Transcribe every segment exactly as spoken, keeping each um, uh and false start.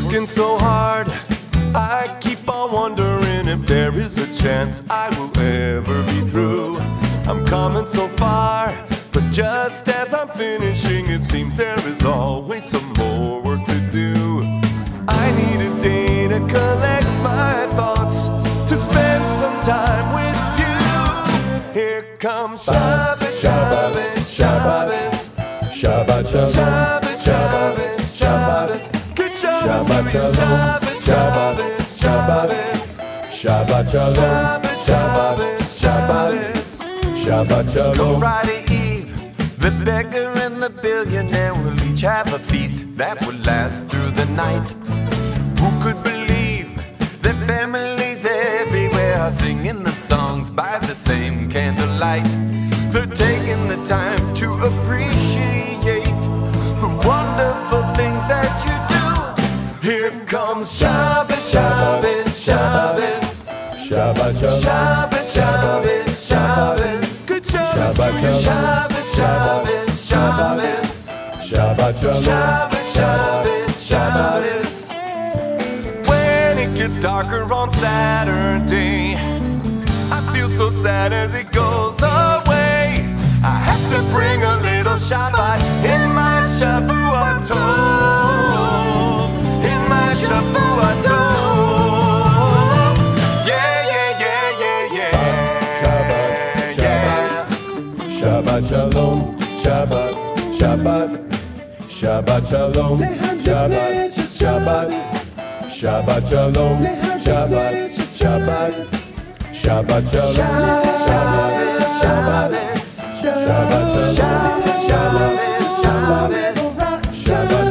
Working so hard, I keep on wondering if there is a chance I will ever be through. I'm coming so far, but just as I'm finishing, it seems there is always some more work to do. I need a day to collect my thoughts, to spend some time with you. Here comes Shabbos, Shabbos, Shabbos, Shabbat Shalom, Shabbos, Shabbos, good Shabbos, Shabbos, Shabbos, Shabbos, Shabbat Shalom, Shabbos, Shabbos, Shabbat Shalom. Come Friday Eve, the beggar and the billionaire will each have a feast that will last through the night. Who could believe that families everywhere are singing the songs by the same candlelight? They're taking the time to appreciate the wonderful things that you do. Here comes Shabbos, Shabbos, Shabbos, Shabbat Shalom, Shabbos, Shabbos, Shabbos, good Shabbos, Shabbos, Shabbos, Shabbos, Shabbat Shalom, Shabbos, Shabbos, Shabbos. When it gets darker on Saturday, I feel so sad as it goes away. I have to bring a little Shabbat in my Shavuot Tov, in my Shavuot Tov. Yeah, yeah, yeah, yeah, yeah. Shabbat, Shabbat, Shabbat Shalom, Shabbat, Shabbat, Shabbat Shalom, Shabbat, Shabbat, Shabbat Shalom, Shabbat, Shabbat. Shabbat Shalom, Shabbat, Shabbat, Shabbat Shalom, Shabbat, Shabbat, Shabbat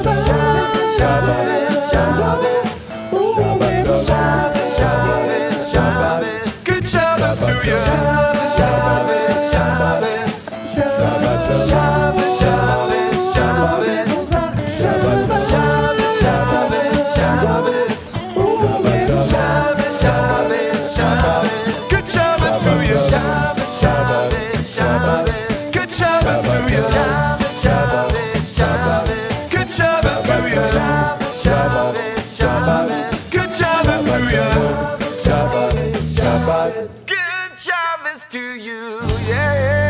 Shabbat, Shabbat. Good Shabbos to you. Shabbos, Shabbos, Shabbos, Shabbos, Shabbos, Shabbos, Shabbos, Shabbos, Shabbos, Shabbos, Shabbos, Shabbos, Shabbos. Good Shabbos to you. Shabbos, Shabbos, Shabbos. Good Shabbos to you. Shabbos, Shabbos, Shabbos. Good Shabbos to you. Shabbos, Shabbos, Shabbos. Good Shabbos to you. Shabbat, Shabbat. Good Shabbos to you, yeah.